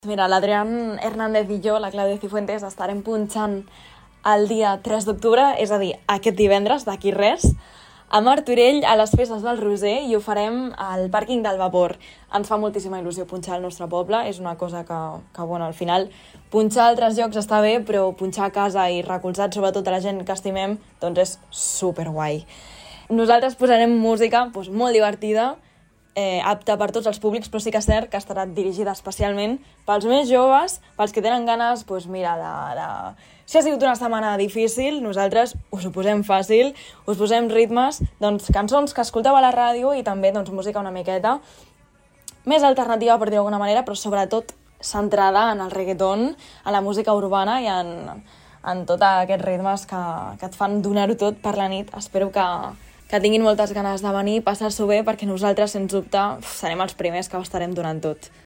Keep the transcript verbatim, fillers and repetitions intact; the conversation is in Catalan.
Mira, l'Adrián Hernández i jo, la Clàudia Cifuentes, estarem punxant el dia tres d'octubre, és a dir, aquest divendres, d'aquí res, a Martorell, a les festes del Roser, i ho farem al pàrquing del Vapor. Ens fa moltíssima il·lusió punxar al nostre poble, és una cosa que, que bueno, al final, punxar a altres llocs està bé, però punxar a casa i recolzat sobretot a la gent que estimem, doncs és superguai. Nosaltres posarem música doncs, molt divertida, Eh, apta per tots els públics, però sí que és cert que estarà dirigida especialment pels més joves, pels que tenen ganes, doncs mira, de, de... si ha sigut una setmana difícil, nosaltres us ho posem fàcil, us posem ritmes, doncs cançons que escolteu a la ràdio i també doncs, música una miqueta més alternativa, per dir d'alguna manera, però sobretot centrada en el reggaeton, en la música urbana i en, en tots aquests ritmes que, que et fan donar-ho tot per la nit. Espero que que tinguin moltes ganes de venir, passar-s'ho bé, perquè nosaltres, sens dubte, serem els primers que ho estarem donant tot.